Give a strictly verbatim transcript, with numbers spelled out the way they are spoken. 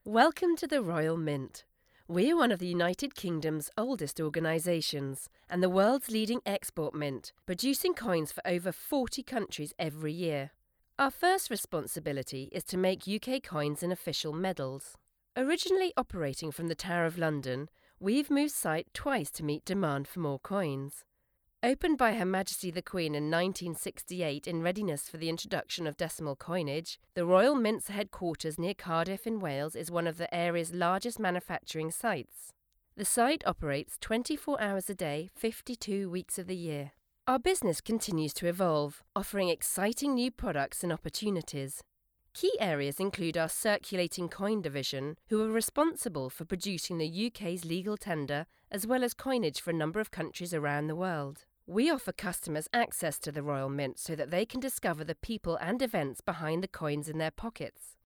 Welcome to the Royal Mint. We're one of the United Kingdom's oldest organisations and the world's leading export mint, producing coins for over forty countries every year. Our first responsibility is to make U K coins and official medals. Originally operating from the Tower of London, we've moved site twice to meet demand for more coins. Opened by Her Majesty the Queen in nineteen sixty-eight in readiness for the introduction of decimal coinage, the Royal Mint's headquarters near Cardiff in Wales is one of the area's largest manufacturing sites. The site operates twenty-four hours a day, fifty-two weeks of the year. Our business continues to evolve, offering exciting new products and opportunities. Key areas include our circulating coin division, who are responsible for producing the U K's legal tender as well as coinage for a number of countries around the world. We offer customers access to the Royal Mint so that they can discover the people and events behind the coins in their pockets.